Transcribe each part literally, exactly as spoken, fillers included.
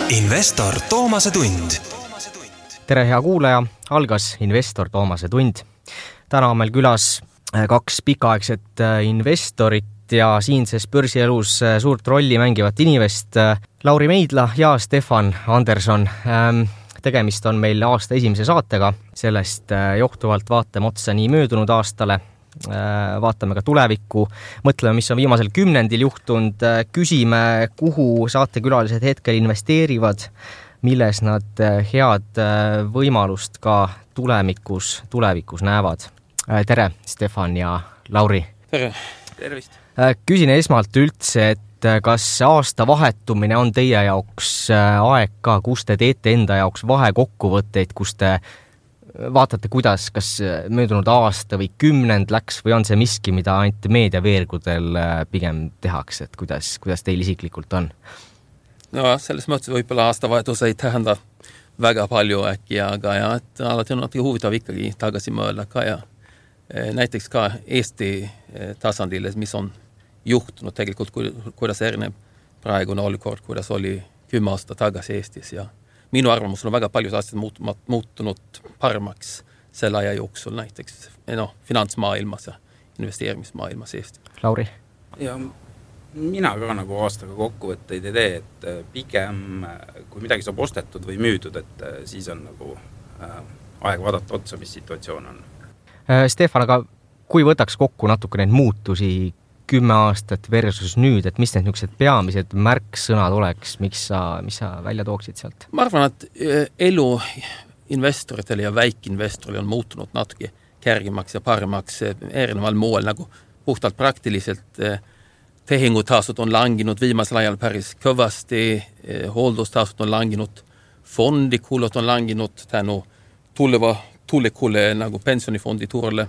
investor Toomase tund. Tere hea kuulaja, algas investor Toomase tund. Täna on meil külas kaks pikaaegset investorit ja siinses börsielus suurt rolli mängivat inimest, Lauri Meidla ja Stefan Anderson. Tegemist on meil aasta esimese saatega, sellest johtuvalt vaatame otsa nii möödunud aastale, vaatame ka tulevikku, mõtleme, mis on viimasel kümnendil juhtunud, küsime, kuhu saatekülalised hetkel investeerivad, milles nad head võimalust ka tulemikus, tulevikus näevad. Tere, Stefan ja Lauri. Tere, tervist. Küsin esmalt üldse, et kas aasta vahetumine on teie jaoks aeg ka, kus te teete enda jaoks vahekokkuvõtteid, kus te vaatate, kuidas, kas möödunud aasta või kümnend läks või on see miski, mida ainult meediaveergudel pigem tehakse, et kuidas, kuidas teil isiklikult on? No selles mõttes võib-olla aastavahetus ei tähenda väga palju äkki, aga ja, et alati on natuke huvitav ikkagi tagasi mõelda ka ja näiteks ka Eesti tasandil, mis on juhtunud tegelikult, kuidas erineb praegune olukord, kuidas oli kümme aasta tagasi Eestis ja minu arvamus on väga paljud asjad muutunud paremaks selle aja jooksul näiteks no, finantsmaailmas ja investeerimismaailmas Eesti. Lauri? Ja mina ka nagu aastaga kokkuvõtteid ei tee, et pigem kui midagi saab ostetud või müüdud, et siis on nagu aeg vaadata otsa, mis situatsioon on. Stefan, aga kui võtaks kokku natuke neid muutusi kümme aastat versus nüüd, et mis need niisugused peamised märksõnad oleks, miks sa, mis sa välja tooksid sealt? Ma arvan, et elu investoritele ja väikinvestorille on muutunud natuke kärgimaks ja paremaks erineval moel, nagu puhtalt praktiliselt tehingutasud on langinud viimasel ajal päris kõvasti, hooldustasud on langinud, fondikulud on langinud tänu tuleva tulekulle nagu pensionifondi turule.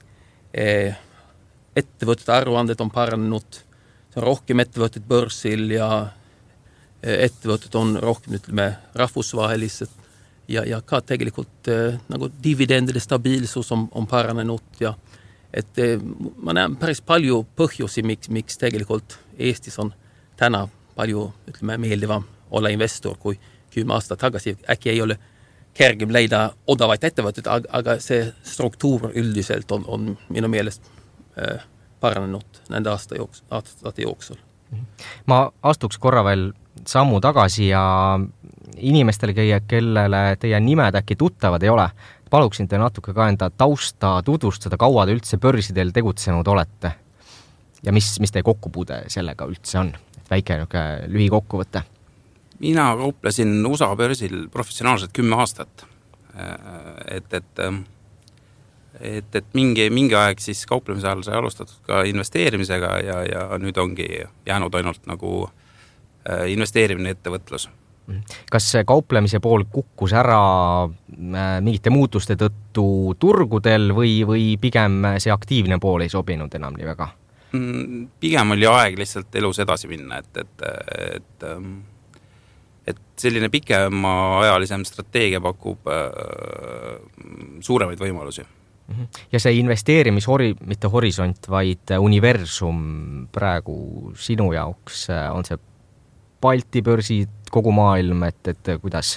Ettevõtete aruanded on paranenud, see on rohkem ettevõtted börsil ja ettevõtted on rohkem ütleme rahvusvahelised ja, ja ka tegelikult nagu dividendide stabiilsus on, on paranenud ja et ma näen päris palju põhjusi, miks, miks tegelikult Eestis on täna palju ütleme meeldivam olla investor kui kümme aastat tagasi. Äkki ei ole kergem leida odavaid ettevõtted, aga see struktuur üldiselt on, on minu meelest paranenud nende aasta jooksul, aastate jooksul. Ma astuks korra veel sammu tagasi ja inimestele, kellele teie nimed äkki tuttavad ei ole, paluksin te natuke ka enda tausta tutvustada, kaua te üldse börsidel tegutsenud olete ja mis, mis teie kokkupuude sellega üldse on? Väike lühikokkuvõte. Mina kauplesin U S A börsil professionaalselt kümme aastat. Et, et Et, et mingi, mingi aeg siis kauplemise ajal sai alustatud ka investeerimisega ja, ja nüüd ongi jäänud ainult nagu investeerimine ettevõtlus. Kas kauplemise pool kukkus ära mingite muutuste tõttu turgudel või, või pigem see aktiivne pool ei sobinud enam nii väga? Pigem oli aeg lihtsalt elus edasi minna, et, et, et, et selline pikema ajalisem strateegia pakub suuremaid võimalusi. Ja see investeerimishori, mitte horisont, vaid universum praegu sinu jaoks, on see Balti börsid, kogu maailm, et, et kuidas?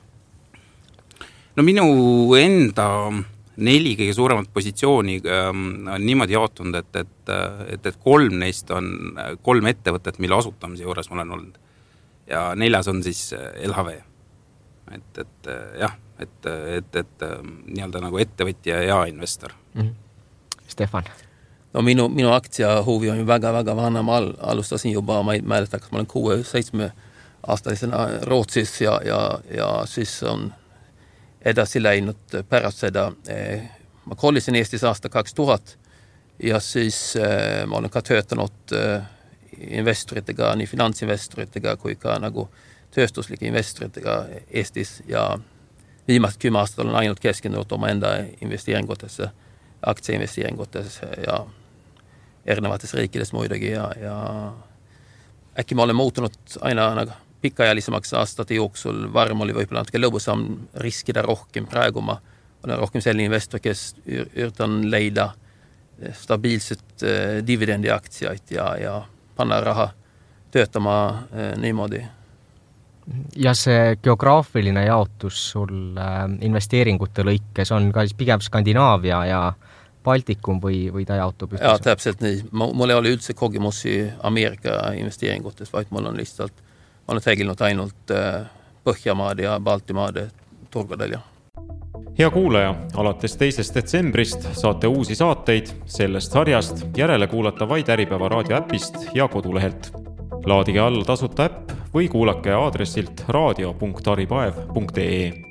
No minu enda neli kõige suuremat positsiooni on niimoodi jaotunud, et, et, et, et kolm neist on kolm ettevõtet, mille asutamise juures ma olen olnud. Ja neljas on siis L H V. Et, et jah, et, et, et nii-öelda nagu ettevõtja ja investor. Mm-hmm. Stefan? No minu, minu aktsia huvi on väga-väga vana, ma alustasin juba, ma ei mäleta, kas ma olen kuue, seitsme aastalisena Rootsis ja, ja, ja siis on edasi läinud pärast seda. Ma kollisin Eestis aasta kaks tuhat ja siis ma olen ka töötanud investoritega, nii finantsinvestoritega kui ka nagu tööstuslike investoritega Eestis ja viimast kümme aastat olen ainult keskendunud oma enda investeeringutesse, aktsiainvesteeringutesse ja erinevates riikides muidugi ja, ja äkki ma olen muutunud aina nagu pikaajalisemaks aastate jooksul, varem oli võib-olla natuke lõbusam riskida rohkem, praegu ma olen rohkem selline investor, kes üritan leida stabiilset dividendiaktsiaid ja, ja panna raha töötama niimoodi. ja see geograafiline jaotus sul investeeringute lõikes on ka siis pigem Skandinaavia ja Baltikum või, või ta jaotub üldse? Ja, täpselt nii. Mul ei ole üldse kogemusi Ameerika investeeringutes, vaid mul on lihtsalt, ma olen tegelnud ainult Põhjamaade ja Baltimaade turgudel. Hea kuulaja, alates teisest detsembrist saate uusi saateid sellest sarjast järele kuulata vaid Äripäeva raadioäpist ja kodulehelt. Laadige alla tasuta äpp või kuulake aadressilt raadio punkt aripaev punkt ee.